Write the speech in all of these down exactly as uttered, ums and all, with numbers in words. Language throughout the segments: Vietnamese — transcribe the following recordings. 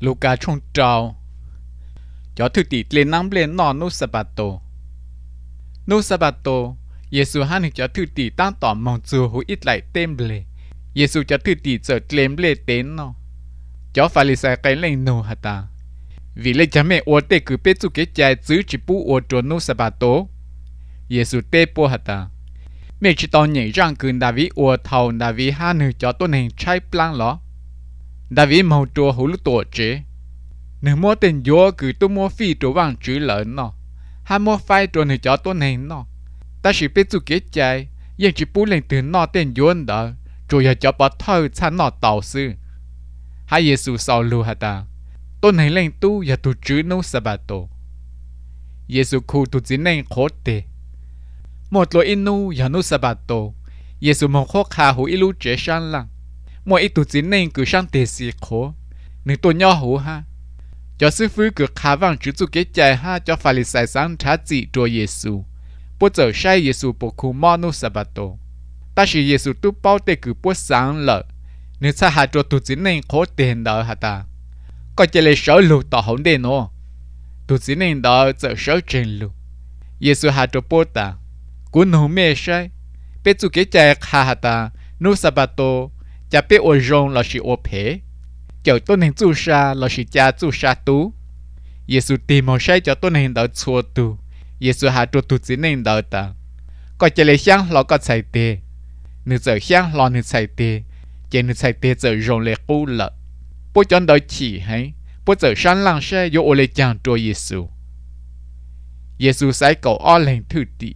Luca trong trào cho thực tỷ lên năm lên nọ nô sabato nô sabato Giêsu hắn cho thực tỷ tăng tỏ mong chùa hữu ít lại tem lệ Giêsu cho thực tỷ trở lên lệ tên nọ cho phải lý giải cái lên nô hả ta vì lấy cha mẹ ô tê cứ biết chú cái trái giữ chỉ bu ô trốn nô sabato Giêsu tê po hả ta mẹ chỉ tao nhảy răng cứ David ô thầu David hắn nữ cho tôi nên trái plan lọ David mong chùa hữu lúc tổ chế nếu mua tiền vô cứ tôi mua phi chỗ vàng chữ lớn nọ hay mua phai chỗ này cho tôi này nọ ta chỉ biết chú cái trái nhưng chỉ bù lên từ nọ tiền vô đó rồi giờ cho bắt thâu chăn nọ tàu sư hay Giêsu sau lưu hả ta tôi này lên tu giờ tu chữ nô sabato Giêsu khu tu chỉ nên khó tệ một lối inu giờ nô sabato Giêsu mong khó khả hữu ilu chế sang lăng một ít tu chỉ nên cứ sang tệ xì khó nếu tôi nhỏ hữu ha cho sư phụ cứ khá vang chữ chú cái trái ha cho phải lý giải sáng trả chỉ cho Giêsu bố giờ sai Giêsu bộ khu mò nô sabato ta chỉ Giêsu tu bao tệ cứ bố sáng lợ nếu xa hạ cho tu chỉ nên khó tiền đó hả ta có chỉ là sở lụ tỏ hỗn đen nó tu chỉ nên đó giờ sở trên lụ Giêsu hạ cho bố ta cuốn hữu mê sai biết chú cái trái khá hả ta nô sabato chả biết ô rong là chỉ ô phế cho tôi nên chú sa là chỉ cha chú sa tú Giêsu tìm một sai cho tôi nên đỡ chua tu Giêsu hạ cho tu chỉ nên đỡ ta có chỉ là sáng lo có chạy tê nếu giờ sáng lo nếu chạy tê chỉ nếu chạy tê giờ rong lệ cũ lợ bố chọn đỡ chỉ hay bố giờ sáng lăng sai vô ô lệ chàng cho Giêsu Giêsu sai cầu o lên thứ tỷ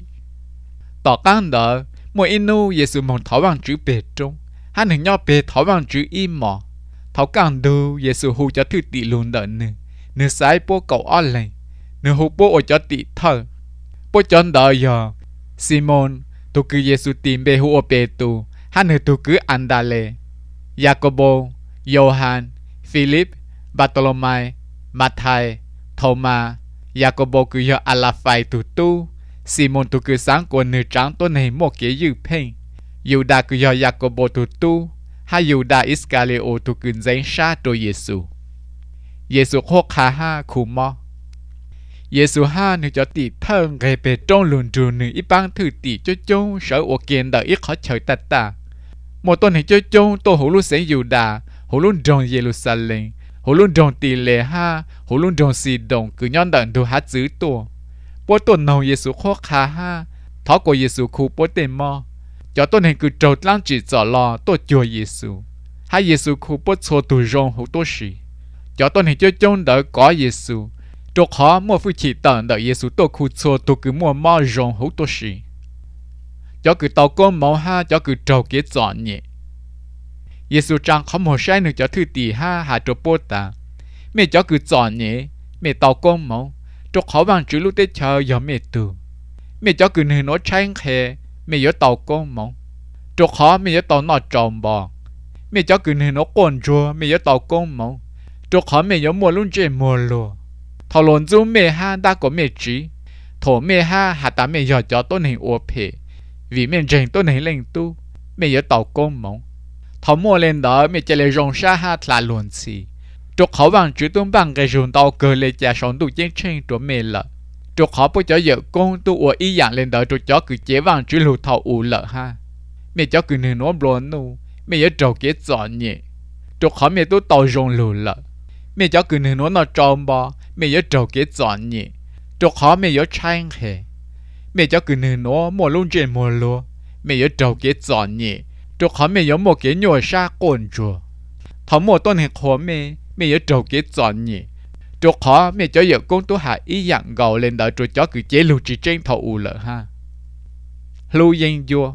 tỏ căng đỡ mỗi inu Giêsu mong tháo bằng chữ bề trong hắn hình nhau bề tháo bằng chữ im mỏ tháo càng đâu Giêsu hù cho thứ tỷ luôn đỡ nè nè sai bố cầu o lên nè hù bố ở cho tỷ thơ bố chọn đỡ giờ Simon tu cứ Giêsu tìm bề hù ở bề tu hắn nè tu cứ Andale Jacobo Johann Philip Bartolomai Matthai Thomas Jacobo cứ giờ Alphai tu tu Simon tu cứ sáng của nửa trắng tôi này một cái dư phèn Judas cứ giờ Jacobo tu tu hay Judas Iscariot tu cứ dành sát cho Giêsu Giêsu khó khá ha khu mò Giêsu ha nếu cho tỷ thân gây bề trong luận trù nữ ít băng thử tỷ cho chung sở ô kiên đợi ít khó trời ta ta một tuần này cho chung tôi hữu lúc sẽ Judas hữu lúc trong Jerusalem hữu lúc trong tỷ lệ ha hữu lúc trong xì đồng cứ nhon đợi đồ hát giữ tổ bố tuần nào Giêsu khó khá ha thó của Giêsu khu bố tên mò cho tôi nên cứ trâu lăng chỉ cho lo tôi chùa Giêsu hay Giêsu khu bố cho tôi rong hữu tôi sĩ cho tôi nên cho chung đợi có Giêsu trục họ mua phu chỉ tận đợi Giêsu tôi khu cho tôi cứ mua mò rong hữu tôi sĩ cho cứ tàu con máu ha cho cứ trâu kế chọn nhẹ Giêsu chẳng không một sai nữa cho thứ tỷ ha hà cho bố ta mẹ cho cứ chọn nhẹ mẹ tàu con máu trục họ bằng chữ lúc tết chờ giờ mẹ từ mẹ cho cứ nửa nó tranh khe mẹ nhớ tàu con mong trục họ mẹ nhớ tàu nọ tròn bò mẹ cho cứ nửa nó còn chua mẹ nhớ tàu con mong trục họ mẹ nhớ mua luôn chơi mua lùa thầu lồn du mẹ ha đã có mẹ trí thổ mẹ ha hà ta mẹ nhớ cho tôi này ô phê vì mẹ rèn tôi này lên tu mẹ nhớ tàu con mong thầu mua lên đó mẹ chạy lại rong xa ha là lồn xì trục họ bằng chữ tôi bằng cái rồng tàu cờ lên trả sống tụ chiến tranh của mẹ lợ trục họ bố cho vợ con tu ở ý dạng lên đợi trục cho cứ chế vàng chữ lù thầu ủ lợ ha mẹ cho cứ nửa nó bồn nu mẹ nhớ trầu kế chọn nhẹ trục họ mẹ tu tàu rồng lù lợ mẹ cho cứ nửa nó nó tròn bò mẹ nhớ trầu kế chọn nhẹ trục họ mẹ nhớ tranh hề mẹ cho cứ nửa nó mua luôn trên mua lúa mẹ nhớ trầu kế chọn nhẹ trục họ mẹ nhớ một cái nhồi sa cồn chùa thầu một tuần hẹn khó mẹ mẹ nhớ trầu kế chọn nhẹ trục họ mẹ cho vợ con tu hạ ý dạng gầu lên đợi trục cho cứ chế lưu chỉ trên thầu ủ lợ ha lưu yên vua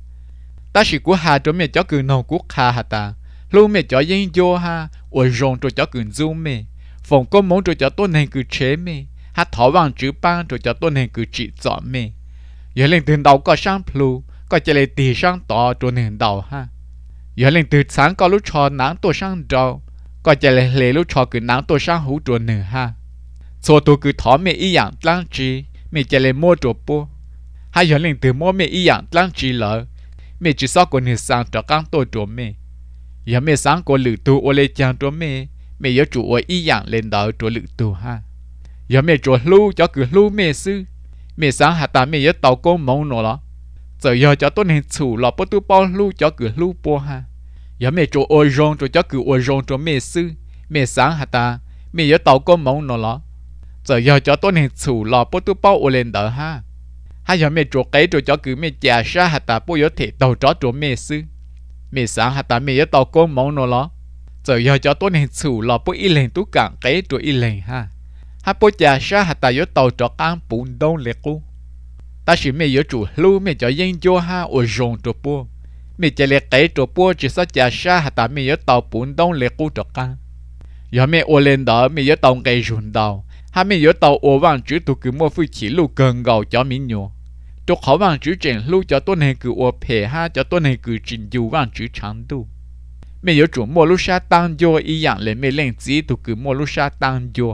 ta chỉ của hà cho mẹ cho cứ nấu quốc hà hà ta lưu mẹ cho yên vua ha ở rong trục cho cứ du mẹ phòng con muốn trục cho tôi nên cứ chế mẹ hát thỏ vàng chữ ban trục cho tôi nên cứ chỉ chọn mẹ giờ lên từ đầu có sang plu có chế lên tì sang tỏ trục nên đầu ha giờ lên từ sáng có lúc cho nắng tôi sang đầu có chạy lại lệ lúc cho cứ nắng tôi sang hú chuột nữa ha số tôi cứ thỏ mẹ ý dạng lăng chi mẹ chạy lại mua chuột bố hay giờ lên từ mua mẹ ý dạng lăng chi lỡ mẹ chỉ sao còn nửa sáng cho căng tôi chuột mẹ giờ mẹ sáng có lử tu ô lê chàng chuột mẹ mẹ nhớ chủ ở ý dạng lên đó chỗ lự tù ha giờ mẹ chỗ lưu cho cứ lưu mẹ sư mẹ sáng hạt ta mẹ nhớ tàu công mong nó đó giờ giờ cho tôi nên chủ lọ bớt tu bao lưu cho cứ lưu po ha giờ mẹ chỗ ôi rong chỗ cho cứ ôi rong chỗ mẹ sư mẹ sáng hạt ta mẹ nhớ tàu công mong nó đó giờ giờ cho tôi nên chủ lọ bớt tu bao ôi lên đó ha hay giờ mẹ chỗ cái chỗ cho cứ mẹ già sa hạt ta bố nhớ thể tàu chó chỗ mẹ sư mẹ sáng hạt ta mẹ nhớ tàu công mong nó đó giờ giờ cho tôi nên chủ lọ bố y lên tu cảng cái chỗ y lên ha ha bố già sa hạt ta nhớ tàu chó cán bún đông lệ cô ta chỉ mẹ nhớ chủ lưu mẹ cho yên cho ha ở rong chỗ bố mẹ chỉ lệ cái chỗ bố chỉ sao già sa hạt ta mẹ nhớ tàu bún đông lệ cô chỗ cán giờ mẹ ô lên đó mẹ nhớ tàu cái run đầu ha mẹ nhớ tàu ô vàng chữ tụ cứ mua phi chỉ lưu gần gầu cho mình nhổ chỗ khó vàng chữ trên lưu cho tôi này cứ ô phe ha cho tôi này cứ trình dù vàng chữ长度mẹ nhớ chủ mua lúc sa tăng vô ý dạng lên mẹ lên chỉ tụ cứ mua lúc sa tăng vô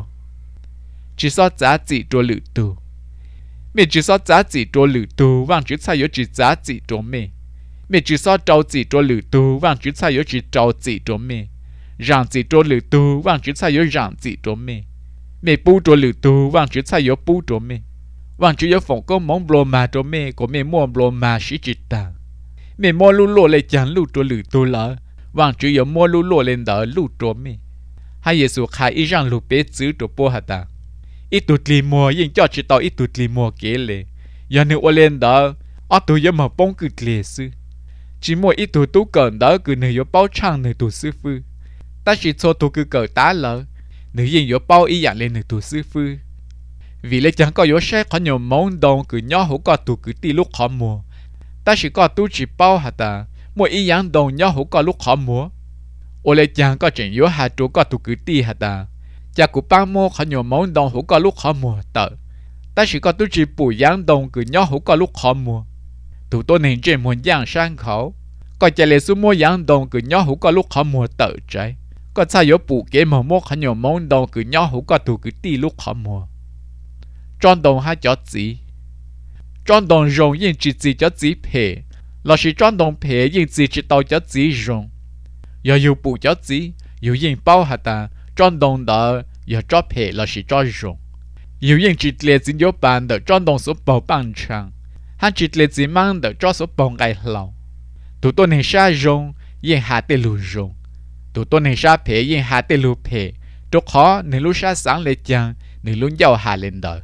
chỉ sao giá trị cho lự tụ mẹ chỉ sao giá trị cho lự tụ vàng chữ sai nhớ chỉ giá trị cho mẹ mẹ chỉ sao trâu trị cho lự tụ vàng chữ sai nhớ chỉ trâu trị cho mẹ rằng trị cho lự tụ vàng chữ sai nhớ rằng trị cho mẹ mẹ bu cho lự tụ vàng chữ sai nhớ bu cho mẹ vàng chữ nhớ phòng có món blo mà cho mẹ của mẹ mua blo mà sĩ chỉ tàng mẹ mua lu lô lại chẳng lu cho lự tụ lỡ vàng chữ nhớ mua lu lô lên đỡ lu cho mẹ hay Giêsu khai ý rằng lu bé chữ cho bố hạt ta ít tụt lì mua nhưng cho chỉ tao ít tụt lì mua kế lệ giờ nếu ở lên đó ở tụi giờ mà bông cứ lệ sư chỉ mua ít tụt tú cần đó cứ nếu bao trang nếu tụt sư phu ta chỉ cho tụi cứ cờ tá lỡ nếu yên có bao ý dạng lên nếu tụt sư phu vì lẽ chẳng có có xe có nhiều món đông cứ nhỏ hổ có tụi cứ đi lúc họ mua ta chỉ có tụi chỉ bao hạt ta mua ý dạng đông nhỏ hổ có lúc họ mua ở lẽ chẳng có chuyện có hạt tụi có tụi cứ đi hạt ta cha của ba mô khó nhiều món đông hữu có lúc khó mua tờ ta chỉ có tôi chỉ bùi giang đông cứ nhỏ hữu có lúc khó mua tụi tôi nên trên muốn giang sang khẩu có chạy lệ xuống mua giang đông cứ nhỏ hữu có lúc khó mua tờ trái có sao có bù kế mà mua khó nhiều món đông cứ nhỏ hữu có tụi cứ đi lúc khó mua tròn đông hai chó gì tròn đông rồng yên chỉ gì chó gì phê là chỉ tròn đông phê yên chỉ chỉ tàu chó gì rồng giờ yêu bù chó gì yêu yên bao hạt ta tròn đông đó giờ cho phê là chỉ cho rồng yêu yên chỉ lệ chỉ yếu bàn đó tròn đông số bảo bằng trang hắn chỉ lệ chỉ mang đó cho số bảo ngày lâu tụi tôi nên xa rồng yên hạ tê lù rồng tụi tôi nên xa phê yên hạ tê lù phê chỗ khó nên lúc xa sáng lệ chăng nên lúc giàu hạ lên đó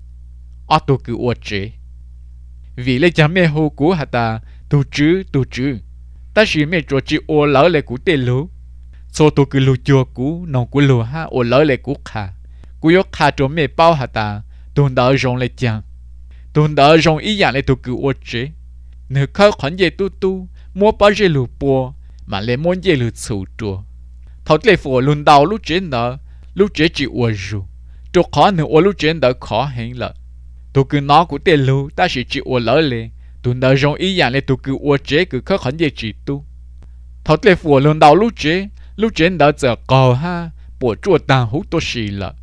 ở tụi cứ uất chế vì lệ chăng mẹ hồ cú hả ta tụi chứ tụi chứ ta chỉ mẹ cho chị ô lỡ lệ cú tê lù số tụi cứ lù chùa cú nông cú lù ha ô lỡ lệ cú khá cú yếu khá cho mẹ bao hả ta tụi đỡ rong lệ chăng tụi đỡ rong ý dạng lệ tụi cứ uất chế nếu khơi khoản dây tu tu mua bao dây lù bùa mà lệ muốn dây lù sầu chùa thầu lệ phổ lùn đầu lúc chế nợ lúc chế chỉ uất rù chỗ khó nếu ô lúc chế nợ khó hẹn lợ tụi cứ nó của tê lù ta chỉ chỉ uất lỡ lệ tụi đỡ rong ý dạng lệ tụi cứ uất chế cứ khơi khoản dây chỉ tu thầu lệ phổ lùn đầu lúc chế lúc chế nợ giờ cầu ha bộ chùa tàng hút tô xì lợ